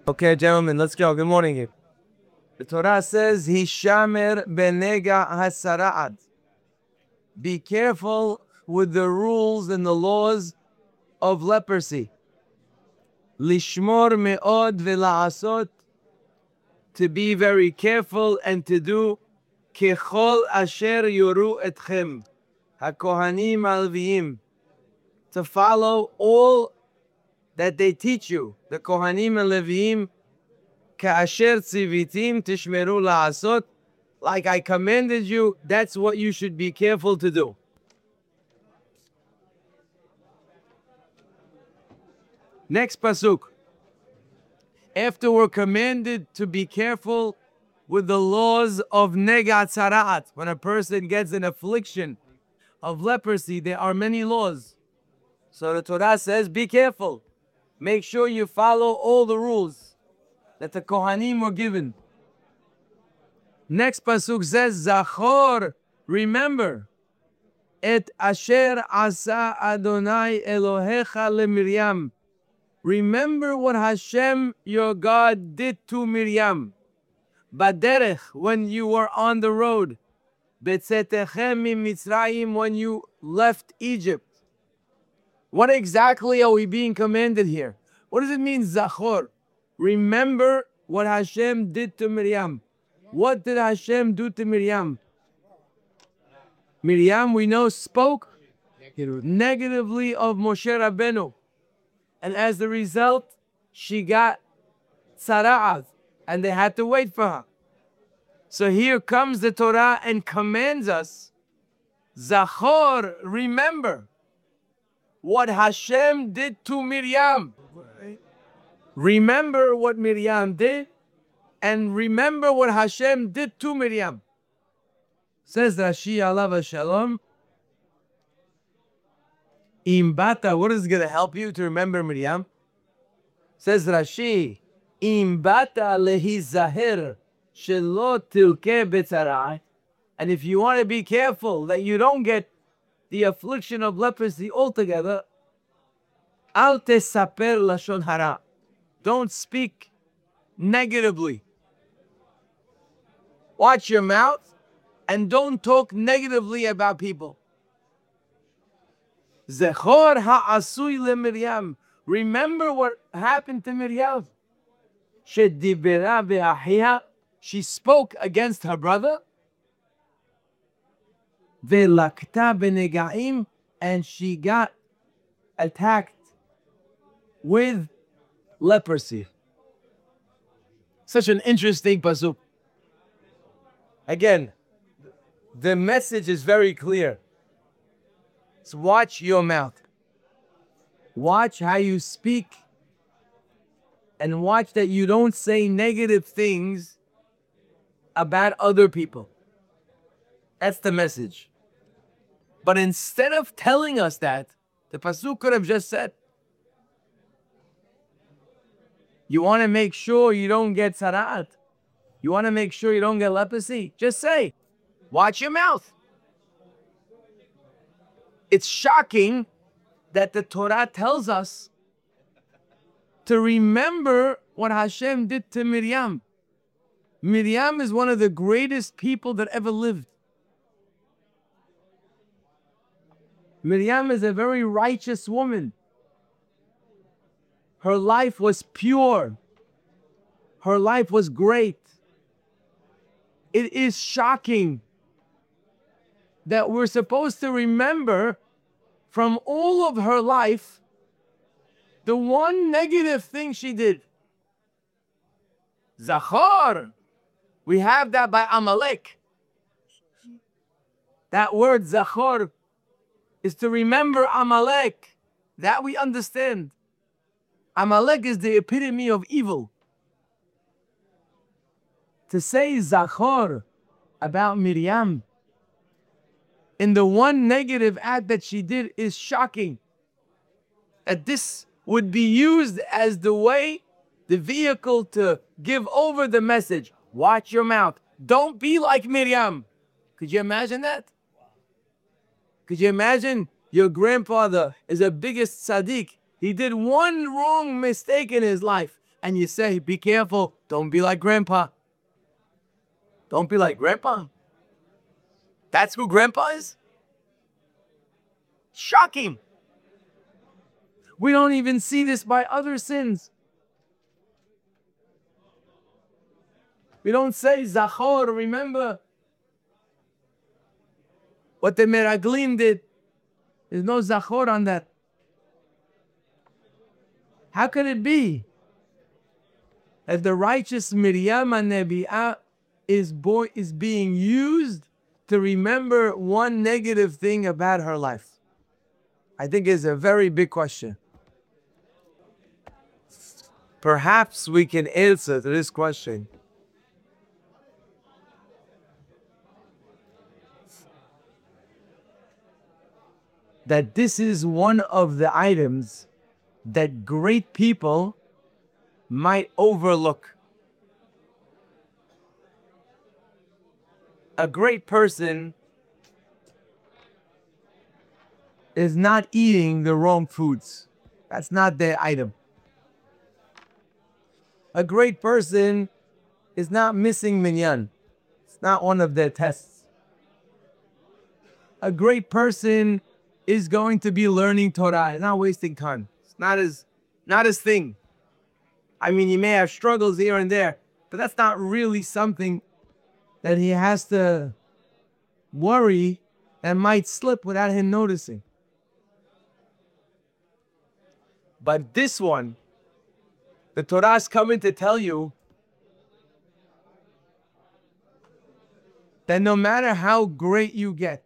Okay, gentlemen, let's go. Good morning here. The Torah says, Hishamer benega hasara'at. Be careful with the rules and the laws of leprosy. Lishmor me'od ve'la'asot. To be very careful and to do kechol asher yoru etchem. HaKohanim alviim. To follow all that they teach you. The Kohanim and Leviim. Ka'asher tzivitim tishmeru la'asot. Like I commanded you, that's what you should be careful to do. Next pasuk. After we're commanded to be careful with the laws of negat sara'at, when a person gets an affliction of leprosy, there are many laws. So the Torah says, be careful. Make sure you follow all the rules that the Kohanim were given. Next pasuk says, Zachor, remember, et asher asa Adonai Elohecha leMiriam. Remember what Hashem, your God, did to Miriam. Baderech, when you were on the road. Betzetechem miMitzrayim, when you left Egypt. What exactly are we being commanded here? What does it mean, Zachor? Remember what Hashem did to Miriam. What did Hashem do to Miriam? Miriam, we know, spoke negatively of Moshe Rabbeinu. And as a result, she got tzara'at, and they had to wait for her. So here comes the Torah and commands us, Zachor, remember what Hashem did to Miriam. Remember what Miriam did, and remember what Hashem did to Miriam. Says Rashi alav shalom. Imbata, what is going to help you to remember Miriam? Says Rashi, Imbata lehizaher shelo tilke betzarai. And if you want to be careful that you don't get the affliction of leprosy altogether, al tesaper lashon hara. Don't speak negatively. Watch your mouth and don't talk negatively about people. Zechor ha'asui leMiriam. Remember what happened to Miriam. Shedibera be'ahia. She spoke against her brother. Ve'lakta benegaim. And she got attacked with leprosy. Such an interesting pasuk. Again, the message is very clear. So watch your mouth. Watch how you speak. And watch that you don't say negative things about other people. That's the message. But instead of telling us that, the pasuk could have just said, you want to make sure you don't get tzara'at. You want to make sure you don't get leprosy. Just say, watch your mouth. It's shocking that the Torah tells us to remember what Hashem did to Miriam. Miriam is one of the greatest people that ever lived. Miriam is a very righteous woman. Her life was pure. Her life was great. It is shocking that we're supposed to remember from all of her life the one negative thing she did. Zachor. We have that by Amalek. That word Zachor is to remember Amalek. That we understand. Amalek is the epitome of evil. To say Zachor about Miriam in the one negative act that she did is shocking. That this would be used as the way, the vehicle to give over the message. Watch your mouth. Don't be like Miriam. Could you imagine that? Could you imagine your grandfather is the biggest tzaddik? He did one wrong mistake in his life. and you say, be careful, don't be like grandpa. Don't be like grandpa. That's who grandpa is? Shocking. We don't even see this by other sins. We don't say, Zachor, remember what the Meraglim did. There's no Zachor on that. How could it be that the righteous Miriam HaNebi'ah is being used to remember one negative thing about her life? I think it's a very big question. Perhaps we can answer to this question. That this is one of the items that great people might overlook. A great person is not eating the wrong foods. That's not their item. A great person is not missing minyan. It's not one of their tests. A great person is going to be learning Torah. It's not wasting time. It's not his thing. I mean, he may have struggles here and there, but that's not really something that he has to worry that might slip without him noticing. But this one, the Torah is coming to tell you that no matter how great you get,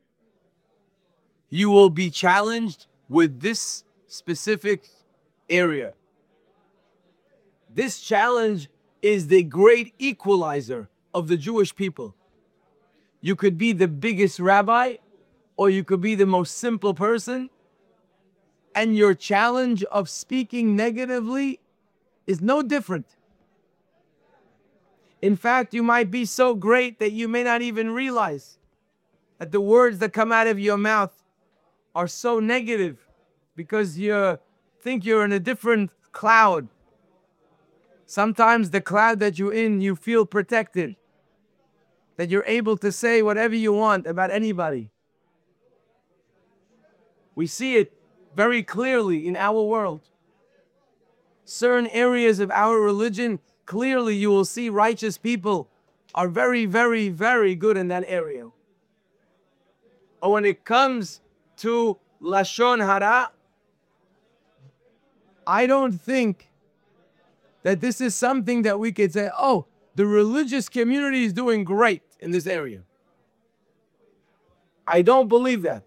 you will be challenged with this specific area. This challenge is the great equalizer of the Jewish people. You could be the biggest rabbi, or you could be the most simple person, and your challenge of speaking negatively is no different. In fact, you might be so great that you may not even realize that the words that come out of your mouth are so negative because you think you're in a different cloud. Sometimes the cloud that you're in, you feel protected, that you're able to say whatever you want about anybody. We see it very clearly in our world. Certain areas of our religion, clearly you will see righteous people are very, very, very good in that area. Or when it comes to Lashon Hara, I don't think that this is something that we could say, oh, the religious community is doing great in this area. I don't believe that.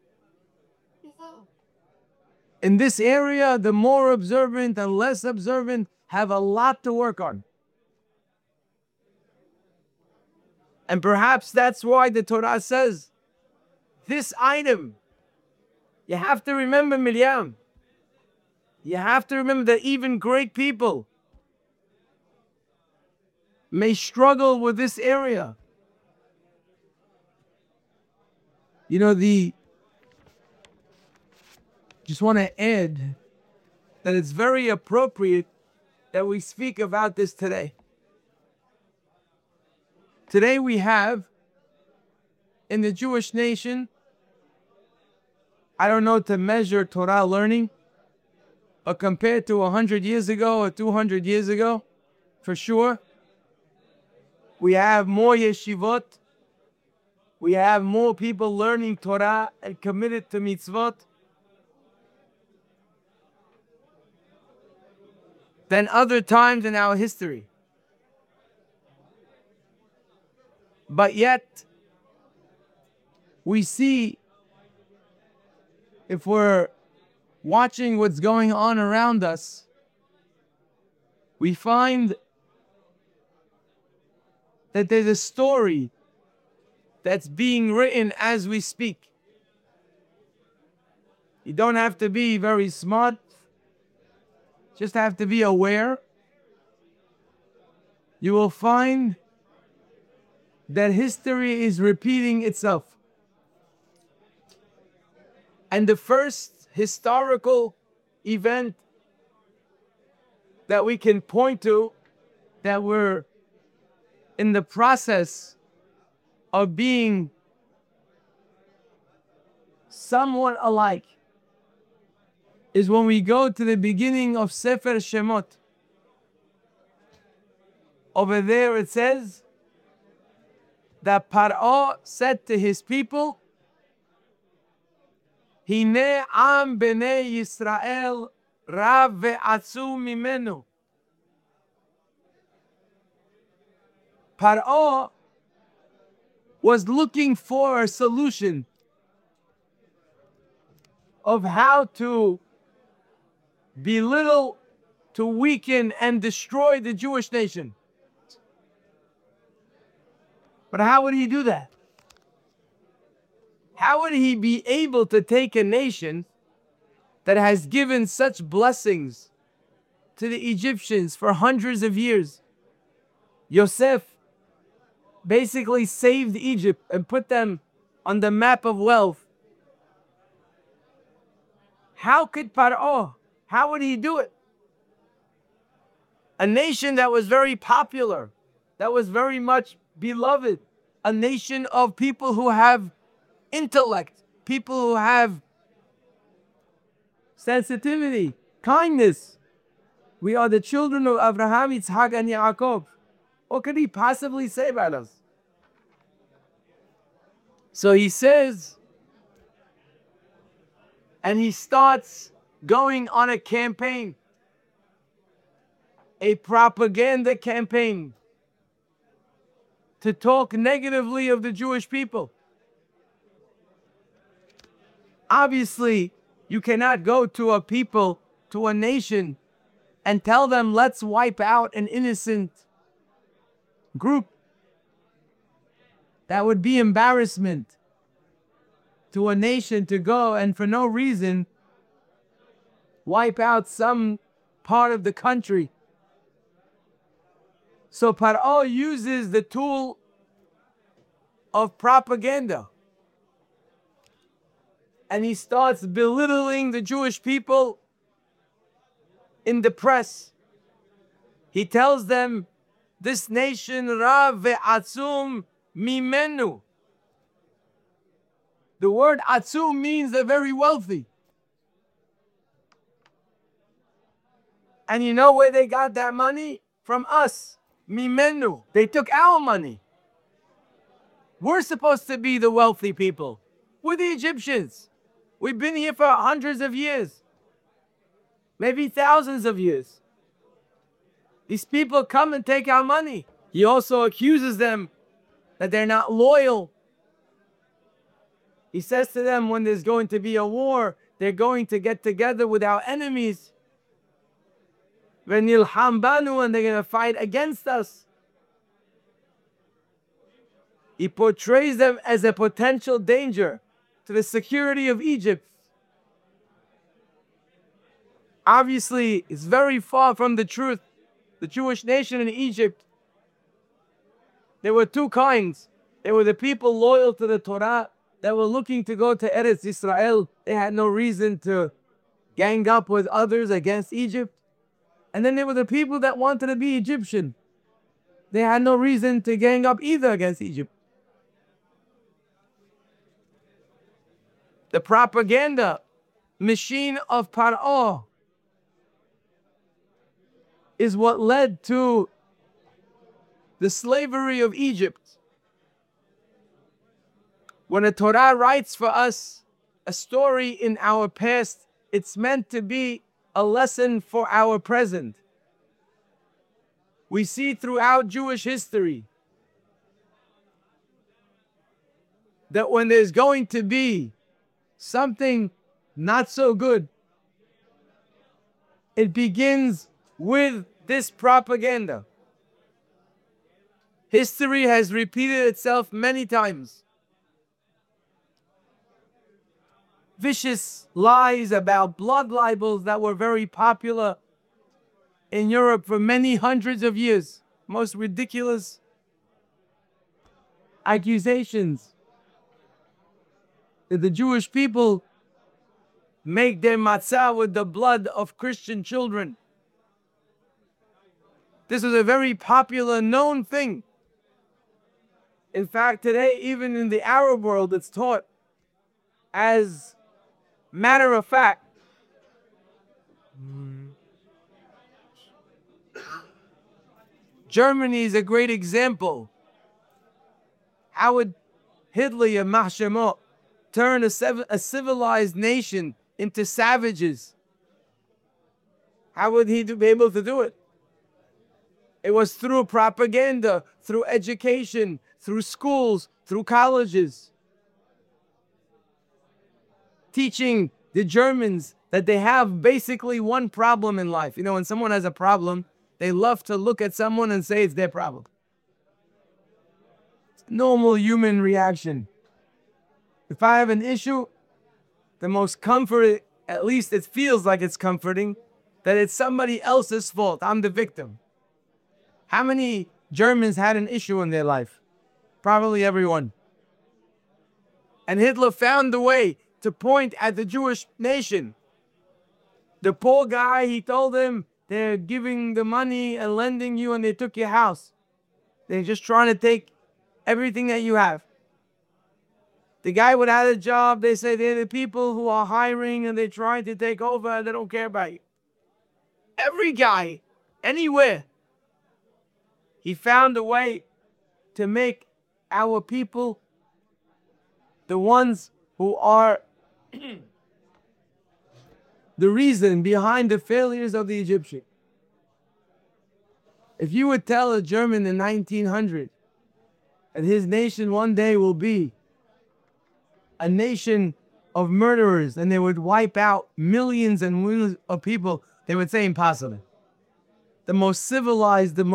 In this area, the more observant and less observant have a lot to work on. And perhaps that's why the Torah says, this item, you have to remember Miriam. You have to remember that even great people may struggle with this area. You know, just want to add that it's very appropriate that we speak about this today. Today we have in the Jewish nation, I don't know to measure Torah learning, but compared to 100 years ago or 200 years ago, for sure, we have more yeshivot, we have more people learning Torah and committed to mitzvot than other times in our history. But yet, we see, if we're watching what's going on around us, we find that there's a story that's being written as we speak. You don't have to be very smart, just have to be aware. You will find that history is repeating itself. And the first historical event that we can point to that we're in the process of being somewhat alike is when we go to the beginning of Sefer Shemot. Over there it says that Paro said to his people, Hine am bnei Yisrael rav ve'atzum mimenu. Paro was looking for a solution of how to belittle, to weaken, and destroy the Jewish nation. But how would he do that? How would he be able to take a nation that has given such blessings to the Egyptians for hundreds of years? Yosef basically saved Egypt and put them on the map of wealth. How could Paro, how would he do it? A nation that was very popular, that was very much beloved, a nation of people who have intellect, people who have sensitivity, kindness. We are the children of Abraham, Yitzhak, and Yaakov. What could he possibly say about us? So he says, and he starts going on a campaign, a propaganda campaign, to talk negatively of the Jewish people. Obviously, you cannot go to a people, to a nation, and tell them, let's wipe out an innocent group. That would be embarrassment to a nation to go and for no reason wipe out some part of the country. So Paro uses the tool of propaganda. And he starts belittling the Jewish people in the press. He tells them, this nation rav ve'atzum mimenu. The word atzum means they're very wealthy. And you know where they got that money? From us. Mimenu. They took our money. We're supposed to be the wealthy people. We're the Egyptians. We've been here for hundreds of years. Maybe thousands of years. These people come and take our money. He also accuses them that they're not loyal. He says to them, when there's going to be a war, they're going to get together with our enemies. V'nilham banu, and they're going to fight against us. He portrays them as a potential danger to the security of Egypt. Obviously, it's very far from the truth. The Jewish nation in Egypt, there were two kinds. There were the people loyal to the Torah that were looking to go to Eretz Israel. They had no reason to gang up with others against Egypt. And then there were the people that wanted to be Egyptian. They had no reason to gang up either against Egypt. The propaganda machine of Paro is what led to the slavery of Egypt. When the Torah writes for us a story in our past, it's meant to be a lesson for our present. We see throughout Jewish history that when there's going to be something not so good, it begins with this propaganda. History has repeated itself many times. Vicious lies about blood libels that were very popular in Europe for many hundreds of years. Most ridiculous accusations that the Jewish people make their matzah with the blood of Christian children. This was a very popular, known thing. In fact, today, even in the Arab world, it's taught as matter of fact. Germany is a great example. How would Hitler, Yamah Shemo, turn a civilized nation into savages? How would he be able to do it? It was through propaganda, through education, through schools, through colleges. Teaching the Germans that they have basically one problem in life. You know, when someone has a problem, they love to look at someone and say it's their problem. It's a normal human reaction. If I have an issue, the most comforting, at least it feels like it's comforting, that it's somebody else's fault. I'm the victim. How many Germans had an issue in their life? Probably everyone. And Hitler found the way to point at the Jewish nation. The poor guy, he told him, they're giving the money and lending you and they took your house. They're just trying to take everything that you have. The guy without a job, they say they're the people who are hiring and they're trying to take over and they don't care about you. Every guy, anywhere, he found a way to make our people the ones who are the reason behind the failures of the Egyptian. If you would tell a German in 1900 that his nation one day will be a nation of murderers and they would wipe out millions and millions of people, they would say impossible. The most civilized, the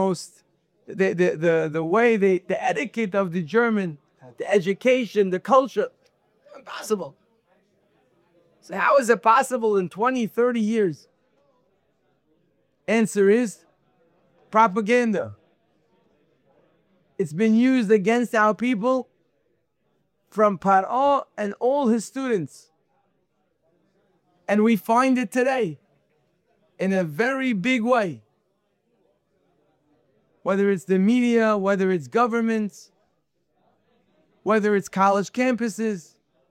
way the etiquette of the German, the education, the culture, impossible. So how is it possible in 20, 30 years? Answer is propaganda. It's been used against our people from Paro and all his students. And we find it today in a very big way. Whether it's the media, whether it's governments, whether it's college campuses.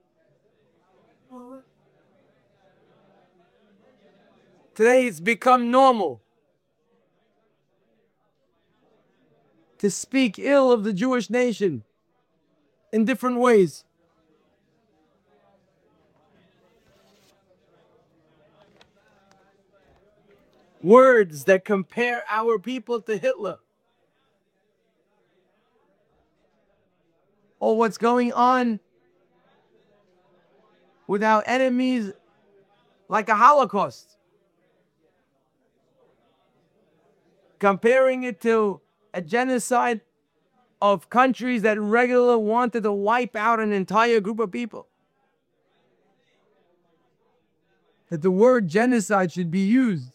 Today it's become normal to speak ill of the Jewish nation in different ways. Words that compare our people to Hitler. Or what's going on with our enemies like a Holocaust. Comparing it to a genocide of countries that regularly wanted to wipe out an entire group of people. That the word genocide should be used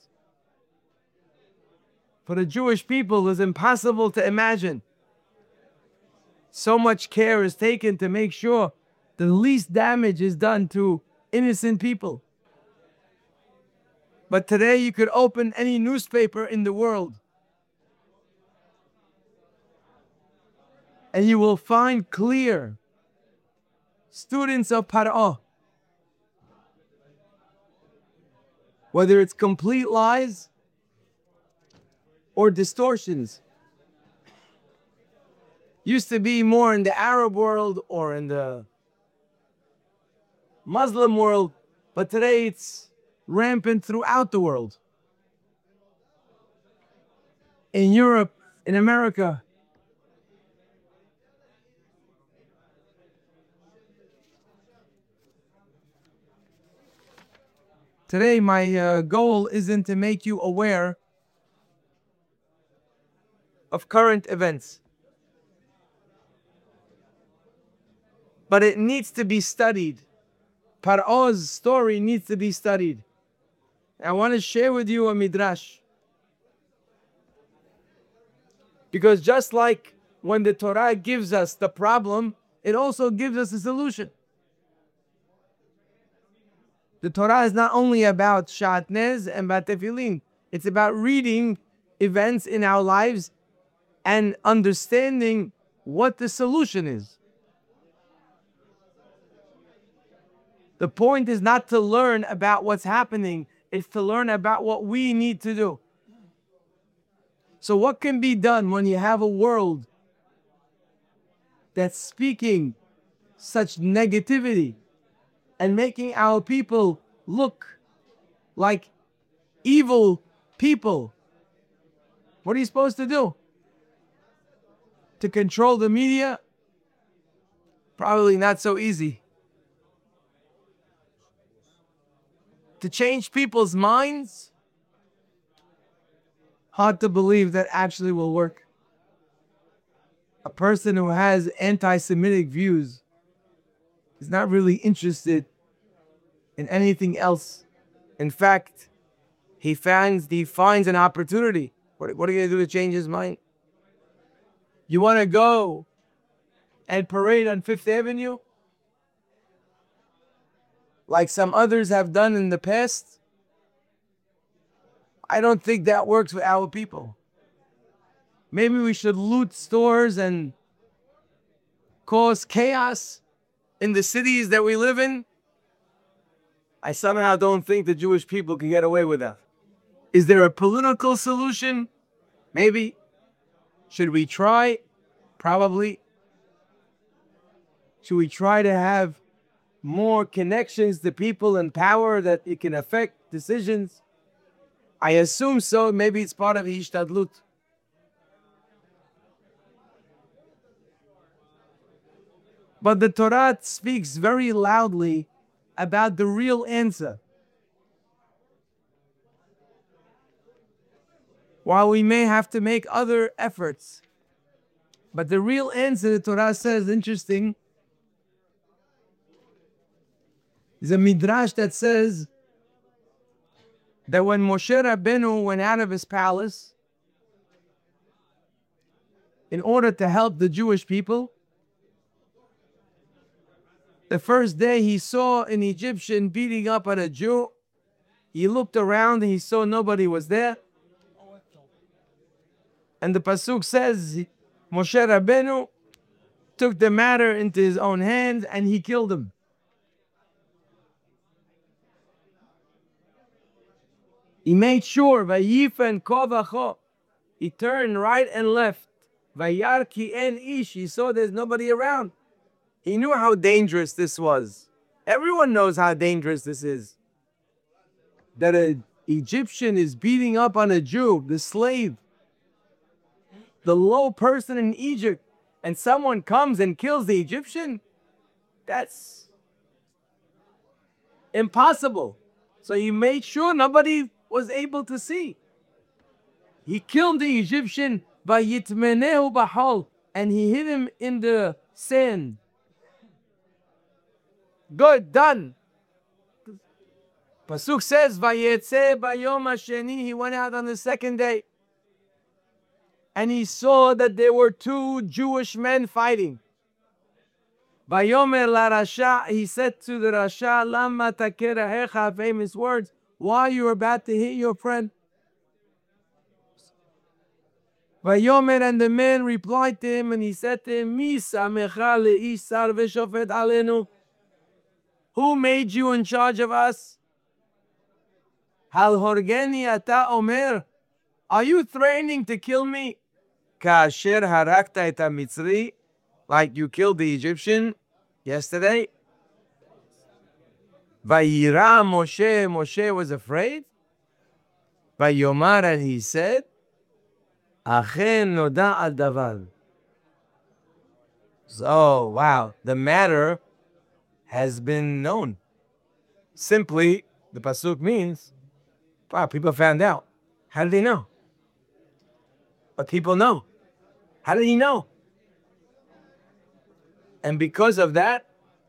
for the Jewish people is impossible to imagine. So much care is taken to make sure the least damage is done to innocent people. But today you could open any newspaper in the world and you will find clear students of Paro. Whether it's complete lies or distortions. Used to be more in the Arab world or in the Muslim world, but today it's rampant throughout the world. In Europe, in America. Today, my goal isn't to make you aware of current events, but it needs to be studied. Paro's story needs to be studied. I want to share with you a midrash. Because just like when the Torah gives us the problem, it also gives us a solution. The Torah is not only about shatnez and about tefillin. It's about reading events in our lives and understanding what the solution is. The point is not to learn about what's happening, it's to learn about what we need to do. So what can be done when you have a world that's speaking such negativity and making our people look like evil people? What are you supposed to do? To control the media? Probably not so easy. To change people's minds? Hard to believe that actually will work. A person who has anti-Semitic views is not really interested in anything else. In fact, he finds an opportunity. What are you going to do to change his mind? You want to go and parade on Fifth Avenue like some others have done in the past? I don't think that works with our people. Maybe we should loot stores and cause chaos in the cities that we live in. I somehow don't think the Jewish people can get away with that. Is there a political solution? Maybe. Should we try? Probably. Should we try to have more connections to people in power that it can affect decisions? I assume so. Maybe it's part of Hishtadlut. But the Torah speaks very loudly about the real answer. While we may have to make other efforts, but the real answer, the Torah says, interesting, is a midrash that says that when Moshe Rabbeinu went out of his palace in order to help the Jewish people, the first day he saw an Egyptian beating up on a Jew. He looked around and he saw nobody was there. And the pasuk says, Moshe Rabbeinu took the matter into his own hands and he killed him. He made sure, Vayifen kovacho, he turned right and left. Vayar ki en ish, he saw there's nobody around. He knew how dangerous this was. Everyone knows how dangerous this is. That an Egyptian is beating up on a Jew, the slave, the low person in Egypt, and someone comes and kills the Egyptian? That's impossible. So he made sure nobody was able to see. He killed the Egyptian by Yitmenehu Bahal, and he hid him in the sand. Good, done. Pasuk says, Vayetze bayom hasheni, he went out on the second day. And he saw that there were two Jewish men fighting. Vayomer la Rasha, he said to the Rasha, Lama takerahecha, famous words, why you are about to hit your friend? Vayomer, and the man replied to him, and he said to him, Mi samecha leish sar v'shofet alenu. Who made you in charge of us? Hal horgeni ata omer. Are you threatening to kill me? Kasher harakta et mitzri, like you killed the Egyptian yesterday. Vayira Moshe, Moshe was afraid. Vayomar, and he said, Achen noda al davar. So, wow, the matter has been known. Simply, the pasuk means, wow, people found out. How did they know? But people know. How did he know? And because of that,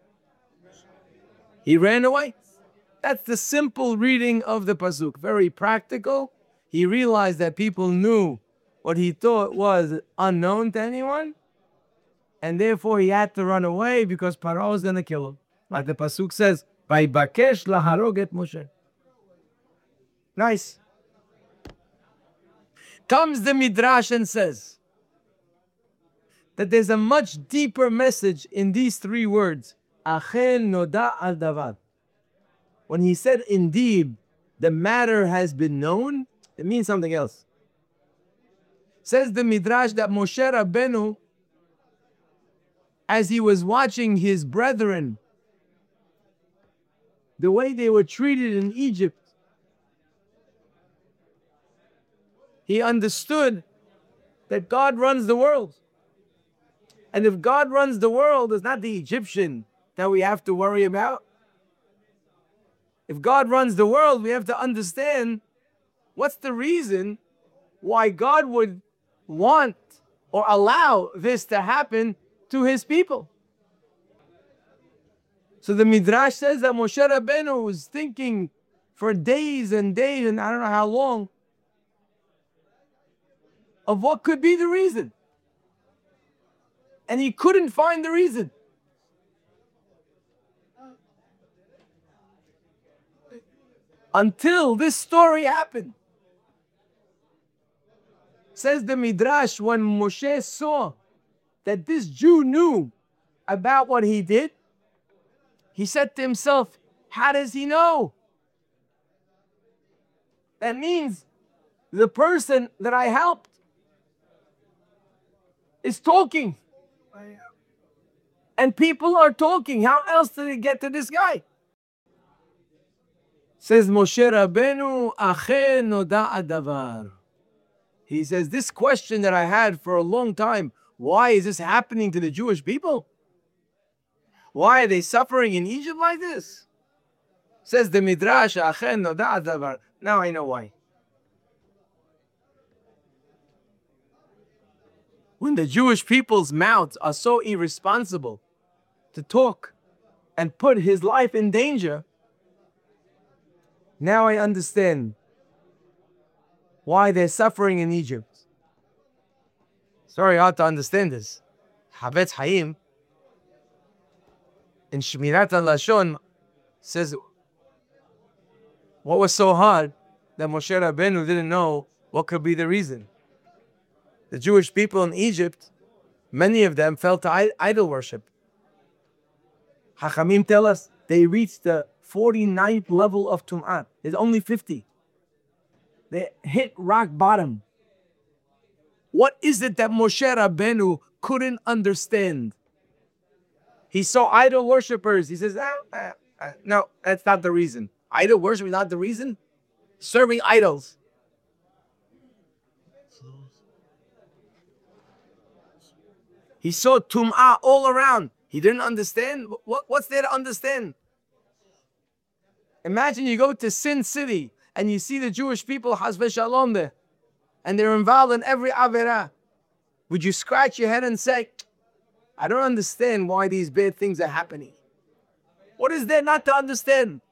he ran away. That's the simple reading of the pasuk. Very practical. He realized that people knew what he thought was unknown to anyone, and therefore he had to run away because Paro was going to kill him. Like the pasuk says, "Vayibakesh laharog et Moshe." Nice. Comes the Midrash and says that there's a much deeper message in these three words. Achen noda al davar. When he said, indeed, the matter has been known, it means something else. Says the Midrash that Moshe Rabbeinu, as he was watching his brethren, the way they were treated in Egypt, he understood that God runs the world. And if God runs the world, it's not the Egyptian that we have to worry about. If God runs the world, we have to understand what's the reason why God would want or allow this to happen to his people. So the Midrash says that Moshe Rabbeinu was thinking for days and days, and I don't know how long, of what could be the reason. And he couldn't find the reason. Until this story happened. Says the Midrash, when Moshe saw that this Jew knew about what he did, he said to himself, how does he know? That means the person that I helped is talking. And people are talking. How else did it get to this guy? Says Moshe Rabbeinu, Achen noda adavar. He says, this question that I had for a long time, why is this happening to the Jewish people? Why are they suffering in Egypt like this? Says the Midrash, Achen noda adavar. Now I know why. When the Jewish people's mouths are so irresponsible to talk and put his life in danger, now I understand why they're suffering in Egypt. It's very hard to understand this. Havetz Haim in Shmirat al-Lashon says, what was so hard that Moshe Rabbeinu didn't know what could be the reason? The Jewish people in Egypt, many of them fell to idol worship. Hachamim tell us they reached the 49th level of Tum'ah. There's only 50. They hit rock bottom. What is it that Moshe Rabbeinu couldn't understand? He saw idol worshippers. He says, no, that's not the reason. Idol worship is not the reason. Serving idols. He saw Tum'ah all around. He didn't understand. What's there to understand? Imagine you go to Sin City and you see the Jewish people, Chas v'Shalom, there, and they're involved in every Averah. Would you scratch your head and say, I don't understand why these bad things are happening? What is there not to understand?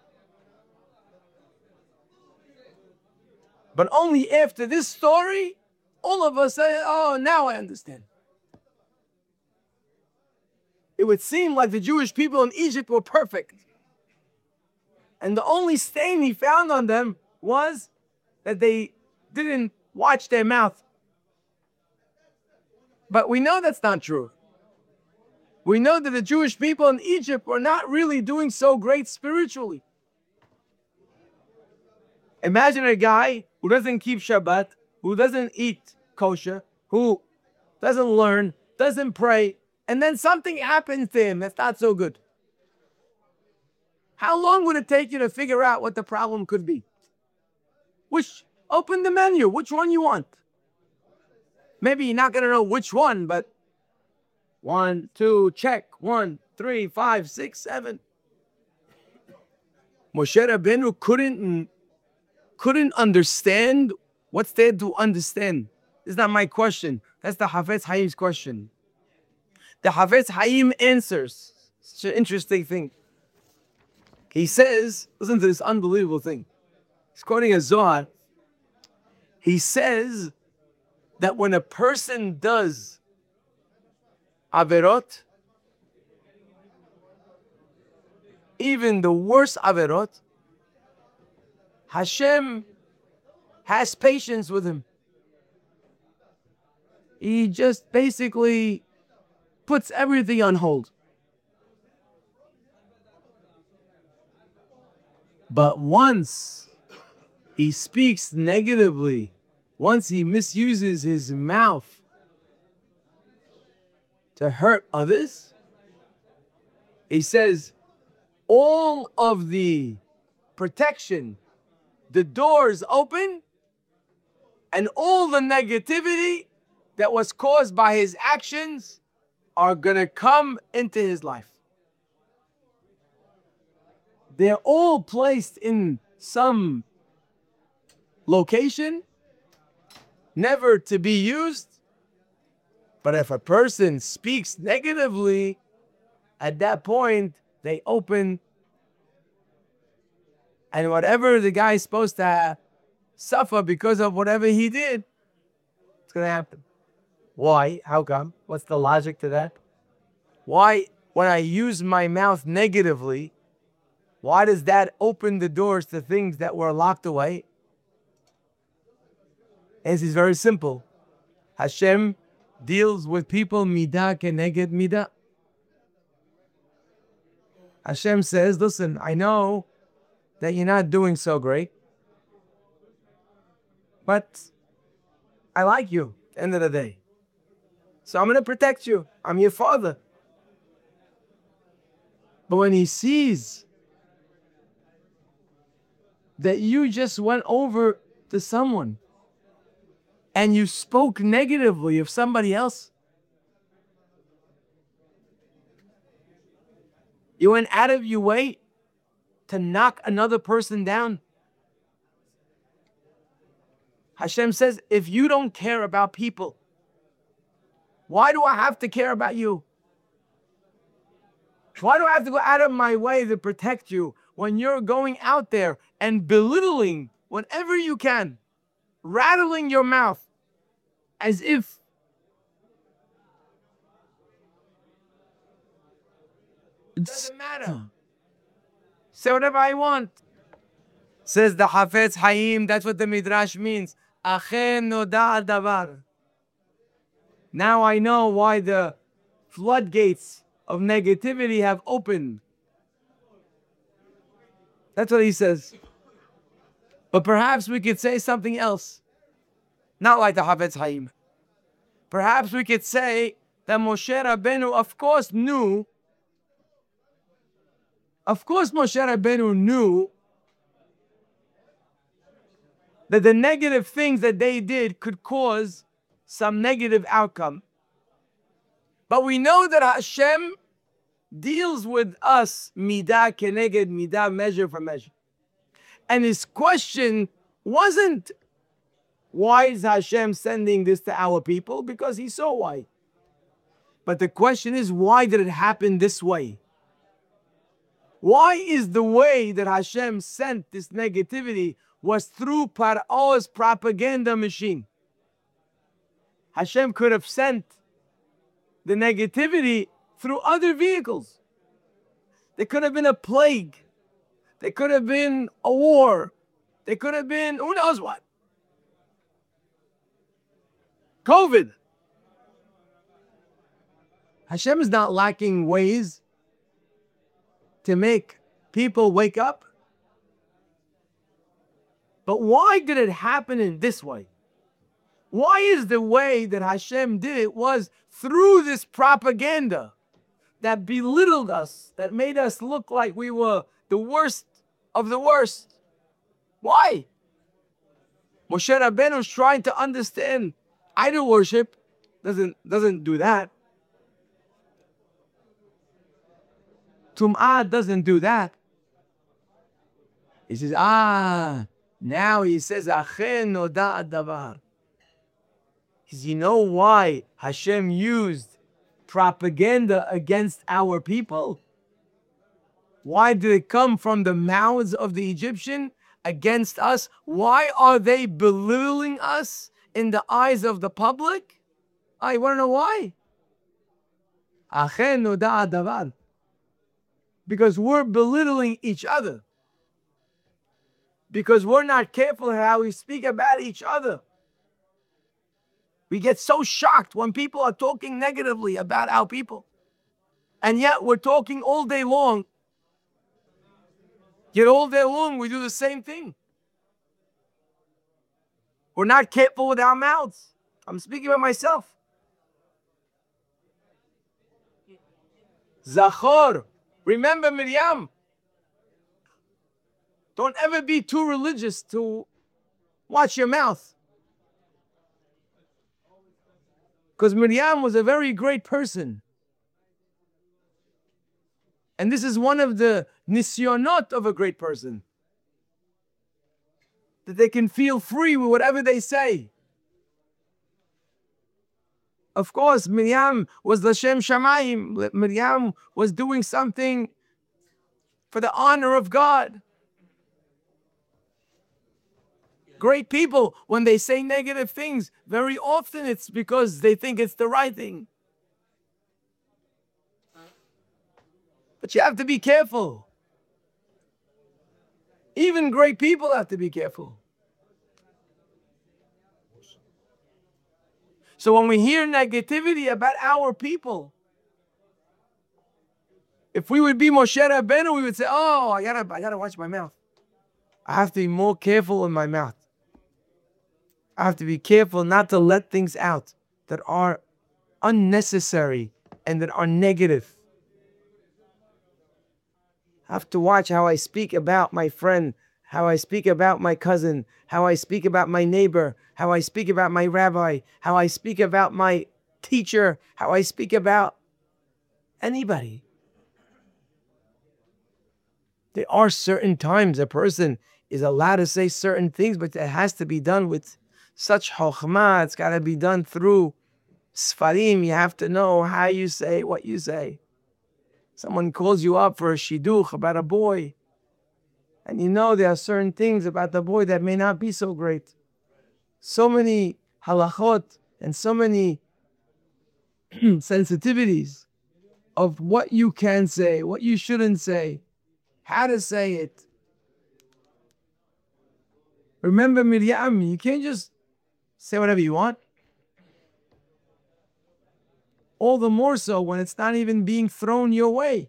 But only after this story, all of us say, oh, now I understand. It would seem like the Jewish people in Egypt were perfect. And the only stain he found on them was that they didn't watch their mouth. But we know that's not true. We know that the Jewish people in Egypt were not really doing so great spiritually. Imagine a guy who doesn't keep Shabbat, who doesn't eat kosher, who doesn't learn, doesn't pray, and then something happens to him that's not so good. How long would it take you to figure out what the problem could be? Open the menu, which one you want. Maybe you're not going to know which one, but 1, 2, check. 1, 3, 5, 6, 7. Moshe Rabbeinu couldn't understand what's there to understand. This is not my question. That's the Havetz Haim's question. The Havetz Haim answers. Such an interesting thing. He says, listen to this unbelievable thing. He's quoting a Zohar. He says that when a person does Averot, even the worst Averot, Hashem has patience with him. he just basically puts everything on hold. But once he speaks negatively, once he misuses his mouth to hurt others, he says all of the protection, the doors open, and all the negativity that was caused by his actions are going to come into his life. They're all placed in some location, never to be used. But if a person speaks negatively, at that point, they open, and whatever the guy is supposed to suffer because of whatever he did, it's going to happen. Why? How come? What's the logic to that? Why, when I use my mouth negatively, why does that open the doors to things that were locked away? And it's very simple. Hashem deals with people midah keneged midah. Hashem says, listen, I know that you're not doing so great, but I like you at the end of the day. So I'm going to protect you. I'm your father. But when he sees that you just went over to someone and you spoke negatively of somebody else, you went out of your way to knock another person down. Hashem says, if you don't care about people, why do I have to care about you? Why do I have to go out of my way to protect you when you're going out there and belittling whenever you can, rattling your mouth as if it doesn't matter. Say whatever I want. Says the Hafetz Haim, that's what the Midrash means. Achen noda davar. Now I know why the floodgates of negativity have opened. That's what he says. But perhaps we could say something else. Not like the Hafetz Haim. Perhaps we could say that Moshe Rabbeinu, of course, knew. Of course, Moshe Rabbeinu knew that the negative things that they did could cause some negative outcome. But we know that Hashem deals with us midah keneged midah, measure for measure. And his question wasn't, why is Hashem sending this to our people? Because he saw why. But the question is, why did it happen this way? Why is the way that Hashem sent this negativity was through Paro's propaganda machine? Hashem could have sent the negativity through other vehicles. There could have been a plague. There could have been a war. There could have been who knows what. COVID. Hashem is not lacking ways to make people wake up. But why did it happen in this way? Why is the way that Hashem did it was through this propaganda that belittled us, that made us look like we were the worst of the worst? Why? Moshe Rabbeinu is trying to understand. Idol worship doesn't do that. Tum'ah doesn't do that. He says, now he says, Achen noda davar. He says, you know why Hashem used propaganda against our people? Why did it come from the mouths of the Egyptian against us? Why are they belittling us in the eyes of the public? I want to know why. Achen noda davar. Because we're belittling each other. Because we're not careful how we speak about each other. We get so shocked when people are talking negatively about our people. And yet we're talking all day long. Yet all day long we do the same thing. We're not careful with our mouths. I'm speaking about myself. Zachor, remember Miriam. Don't ever be too religious to watch your mouth. Because Miriam was a very great person. And this is one of the nisyonot of a great person. That they can feel free with whatever they say. Of course, Miriam was L'Shem Shamayim. Miriam was doing something for the honor of God. Great people, when they say negative things, very often it's because they think it's the right thing. But you have to be careful. Even great people have to be careful. So when we hear negativity about our people, if we would be Moshe Rabbeinu, we would say, oh, I gotta watch my mouth. I have to be more careful with my mouth. I have to be careful not to let things out that are unnecessary and that are negative. I have to watch how I speak about my friend, how I speak about my cousin, how I speak about my neighbor, how I speak about my rabbi, how I speak about my teacher, how I speak about anybody. There are certain times a person is allowed to say certain things, but it has to be done with such chokhmah. It's got to be done through sfarim. You have to know how you say what you say. Someone calls you up for a shidduch about a boy, and you know there are certain things about the boy that may not be so great. So many halachot and so many sensitivities of what you can say, what you shouldn't say, how to say it. Remember Miriam, you can't just say whatever you want. All the more so when it's not even being thrown your way.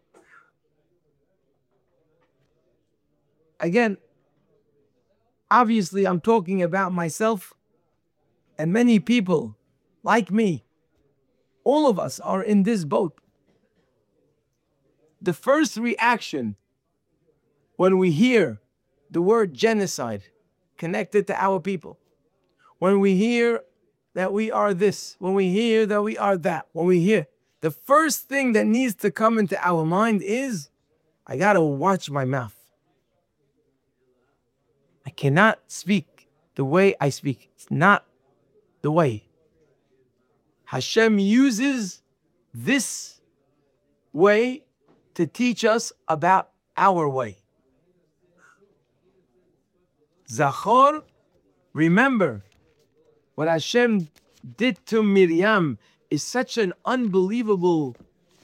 Again, obviously I'm talking about myself and many people like me. All of us are in this boat. The first reaction when we hear the word genocide connected to our people, when we hear that we are this, when we hear that we are that, when we hear, the first thing that needs to come into our mind is, I gotta watch my mouth. I cannot speak the way I speak. It's not the way. Hashem uses this way to teach us about our way. Zachor, remember, what Hashem did to Miriam is such an unbelievable,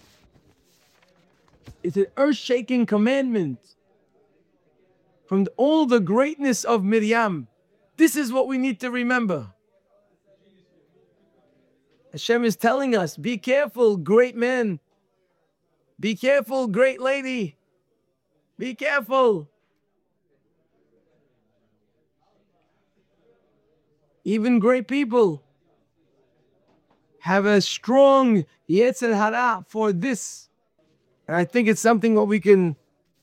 it's an earth-shaking commandment. From all the greatness of Miriam, this is what we need to remember. Hashem is telling us, be careful, great man. Be careful, great lady. Be careful. Even great people have a strong Yetzer Hara for this. And I think it's something that we can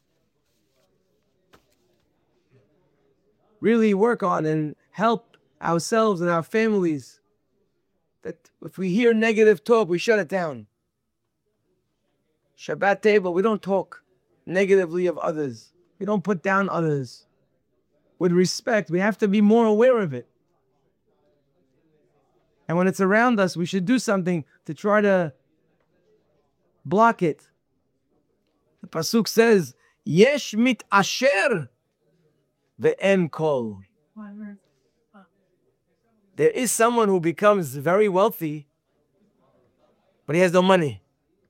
really work on and help ourselves and our families. That if we hear negative talk, we shut it down. Shabbat table, we don't talk negatively of others. We don't put down others. With respect, we have to be more aware of it. And when it's around us, we should do something to try to block it. The pasuk says, "Yesh mit asher ve'en kol." There is someone who becomes very wealthy, but he has no money.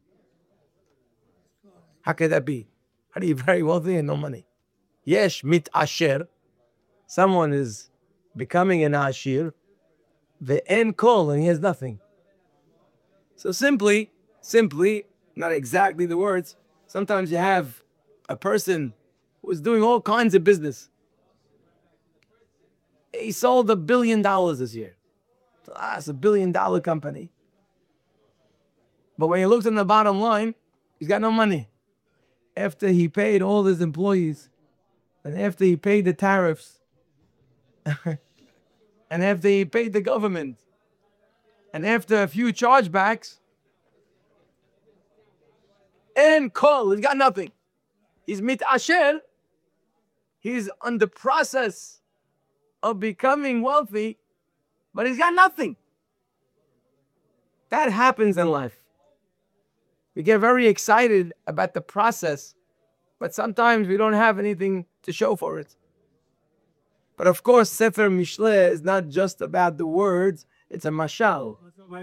How could that be? How do you be very wealthy and no money? Yesh mit asher. Someone is becoming an ashir, Ve'en kol, and he has nothing. So simply, not exactly the words, sometimes you have a person who is doing all kinds of business. He sold $1 billion this year. It's $1 billion company. But when he looks at the bottom line, he's got no money. After he paid all his employees, and after he paid the tariffs, and after he paid the government, and after a few chargebacks, and kol, he's got nothing. He's mitasher. He's on the process of becoming wealthy, but he's got nothing. That happens in life. We get very excited about the process, but sometimes we don't have anything to show for it. But of course, Sefer Mishleh is not just about the words, it's a mashal.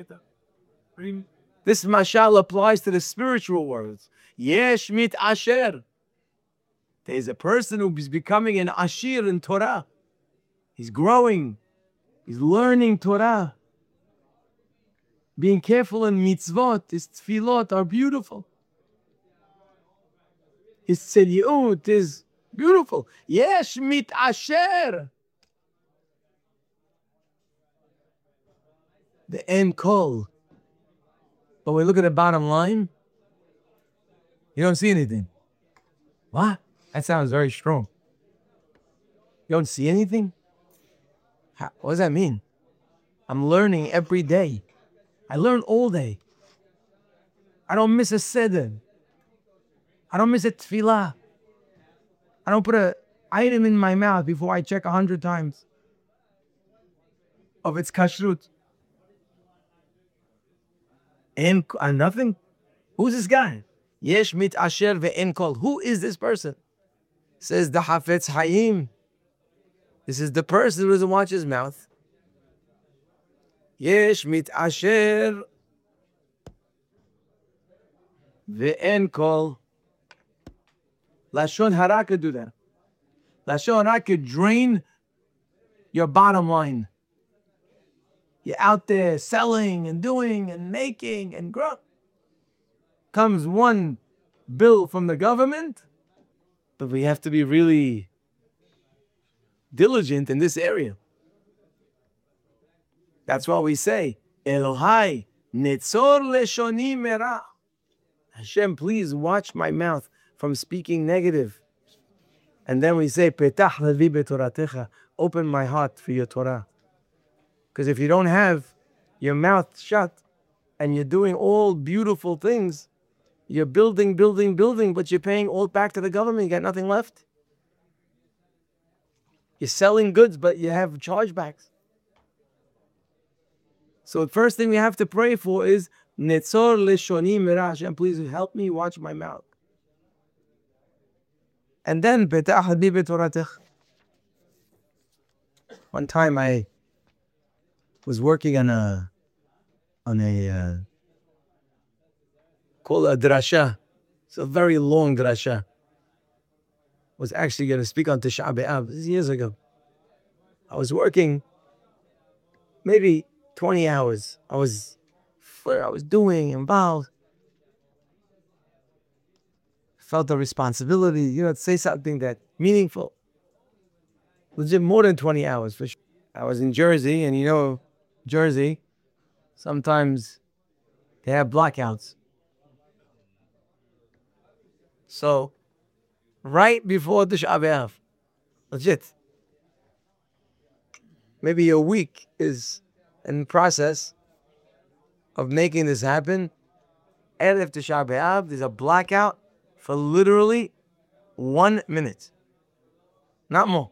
This mashal applies to the spiritual words. Yesh mit asher. There's a person who is becoming an ashir in Torah. He's growing. He's learning Torah. Being careful in mitzvot, his tefillot are beautiful. His tzeniut is beautiful. Yesh mit asher. The end call. But when we look at the bottom line, you don't see anything. What? That sounds very strong. You don't see anything? What does that mean? I'm learning every day. I learn all day. I don't miss a seder. I don't miss a tefillah. I don't put an item in my mouth before I check 100 times of its kashrut. And nothing? Who's this guy? Yesh mit asher ve'en kol. Who is this person? Says the Hafetz Haim. This is the person who doesn't watch his mouth. Yesh mit asher ve'en kol. Lashon hara could do that. Lashon hara could drain your bottom line. You're out there selling and doing and making and growing. Comes one bill from the government, but we have to be really diligent in this area. That's why we say, Elohai, netzor leshoni mera. Hashem, please watch my mouth from speaking negative. And then we say, Petach levi betoratecha, open my heart for your Torah. Because if you don't have your mouth shut and you're doing all beautiful things, you're building, but you're paying all back to the government, you got nothing left. You're selling goods, but you have chargebacks. So the first thing we have to pray for is, Netzor leshoni mera. Hashem, please help me watch my mouth. And then, Petach levi betoratech. One time I was working on a called a drasha. It's a very long drasha. Was actually going to speak on Tisha B'Av. This is years ago. I was working maybe 20 hours. I was doing, involved. Felt the responsibility, to say something that meaningful. Legit more than 20 hours for sure. I was in Jersey, and Jersey, sometimes they have blackouts. So, right before Tisha B'Av, legit, maybe a week is in the process of making this happen. Erev Tisha B'Av, there's a blackout for literally 1 minute. Not more.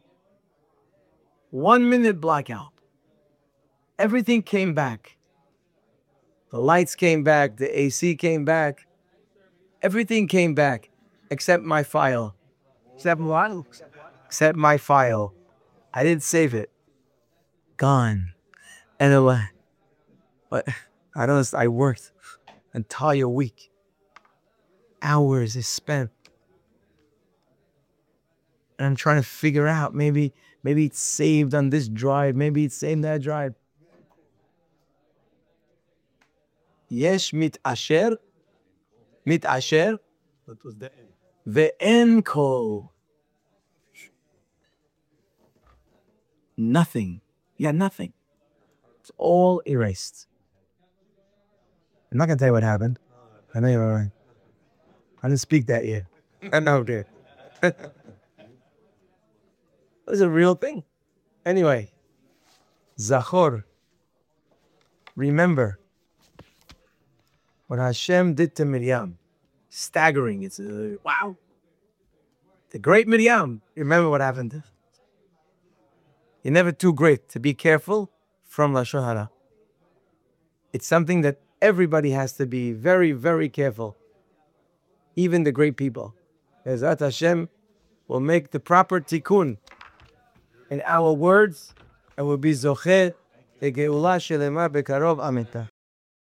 1 minute blackout. Everything came back. The lights came back, the AC came back. Everything came back except my file. Except what? Except my file. I didn't save it. Gone. And but I worked an entire week. Hours is spent. And I'm trying to figure out, maybe it's saved on this drive, maybe it's saved on that drive. Yesh mit'asher. Mit'asher. What was the end? Ve'en kol. Nothing. Yeah, nothing. It's all erased. I'm not going to tell you what happened. I know you're all right. I didn't speak that yet. I know, dude. It's a real thing. Anyway, Zachor, remember what Hashem did to Miriam. Staggering. It's wow. The great Miriam. Remember what happened. You're never too great to be careful from Lashon Hara. It's something that everybody has to be very, very careful. Even the great people. Ezrat Hashem will make the proper tikkun in our words and will be zocher legeula shelema bekarov. Amen.